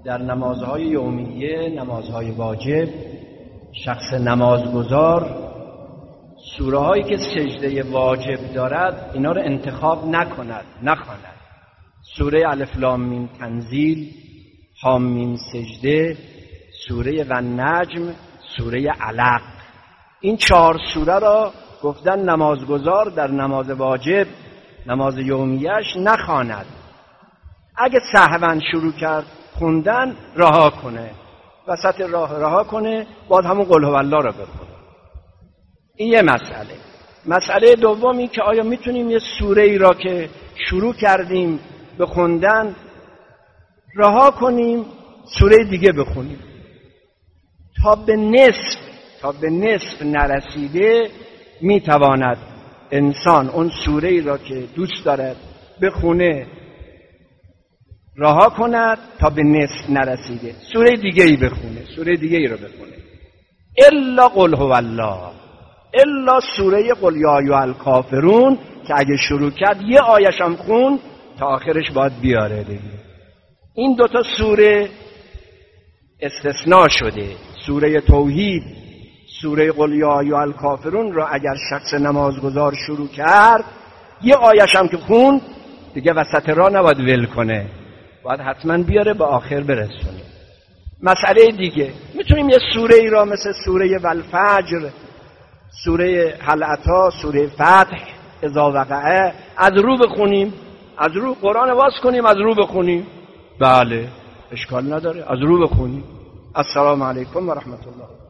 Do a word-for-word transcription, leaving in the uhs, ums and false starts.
در نمازهای یومیه، نمازهای واجب، شخص نمازگزار سوره هایی که سجده واجب دارد اینا رو انتخاب نکند، نخواند. سوره الف لام میم تنزیل، حامیم سجده، سوره و نجم، سوره علق، این چهار سوره را گفتن نمازگزار در نماز واجب، نماز یومیهش نخواند. اگه سهوا شروع کرد خوندن رها کنه، وسط راه رها کنه، باید همون قل هو الله را بخونه. این یه مسئله. مسئله دومی که آیا میتونیم یه سوره ای را که شروع کردیم به خوندن رها کنیم، سوره دیگه بخونیم تا به نصف تا به نصف نرسیده میتواند انسان اون سوره ای را که دوست دارد بخونه رها کند تا به نصف نرسیده سوره دیگه ای بخونه، سوره دیگه ای رو بخونه. الا قل هو الله، الا سوره قل یا ایها الکافرون که اگه شروع کرد یه آیش هم خون تا آخرش باید بیاره دیگه. این دوتا سوره استثناء شده. سوره توحید، سوره قل یا ایها الکافرون را اگر شخص نمازگزار شروع کرد یه آیش هم که خون دیگه وسط راه نباید ول کنه، باید حتما بیاره به آخر برسونه. مسئله دیگه، میتونیم یه سوره ای را مثل سوره والفجر، سوره هل اتی، سوره فتح، اذا وقعه از رو بخونیم، از رو قرآن واز کنیم، از رو بخونیم، بله اشکال نداره، از رو بخونیم. السلام علیکم و رحمت الله.